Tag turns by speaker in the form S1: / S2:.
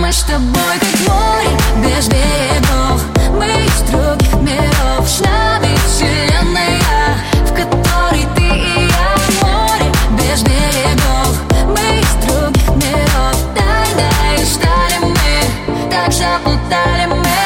S1: Мы с тобой как море без берегов. Мы из других миров, с нами вселенная, в которой ты и я. Море без берегов. Мы из других миров. Тайной стали мы, так заплутали мы.